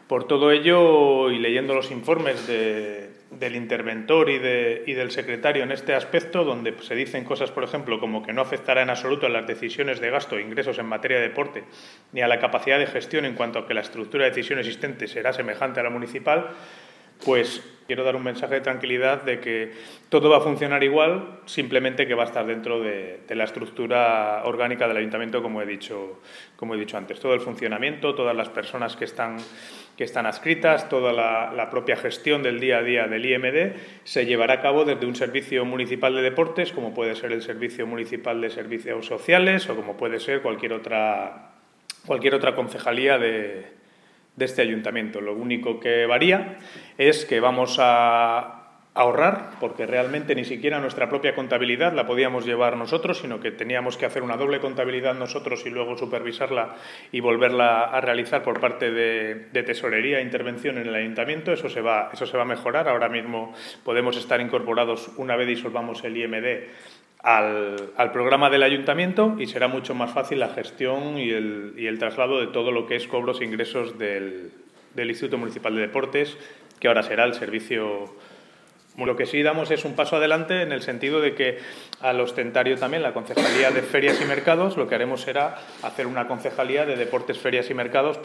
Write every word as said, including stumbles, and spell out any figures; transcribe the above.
Por todo ello, y leyendo los informes de, del interventor y, de, y del secretario en este aspecto, donde se dicen cosas, por ejemplo, como que no afectará en absoluto a las decisiones de gasto e ingresos en materia de deporte, ni a la capacidad de gestión en cuanto a que la estructura de decisión existente será semejante a la municipal, pues quiero dar un mensaje de tranquilidad de que todo va a funcionar igual, simplemente que va a estar dentro de, de la estructura orgánica del ayuntamiento, como he dicho, como he dicho antes. Todo el funcionamiento, todas las personas que están, que están adscritas, toda la, la propia gestión del día a día del I M D se llevará a cabo desde un servicio municipal de deportes, como puede ser el Servicio Municipal de Servicios Sociales o como puede ser cualquier otra, cualquier otra concejalía de de este ayuntamiento. Lo único que varía es que vamos a ahorrar, porque realmente ni siquiera nuestra propia contabilidad la podíamos llevar nosotros, sino que teníamos que hacer una doble contabilidad nosotros y luego supervisarla y volverla a realizar por parte de, de tesorería e intervención en el ayuntamiento. Eso se va, eso se va a mejorar. Ahora mismo podemos estar incorporados una vez disolvamos el I M D Al, al programa del ayuntamiento y será mucho más fácil la gestión y el, y el traslado de todo lo que es cobros e ingresos del, del Instituto Municipal de Deportes, que ahora será el servicio. Lo que sí damos es un paso adelante en el sentido de que al ostentario también la Concejalía de Ferias y Mercados, lo que haremos será hacer una concejalía de Deportes, Ferias y Mercados.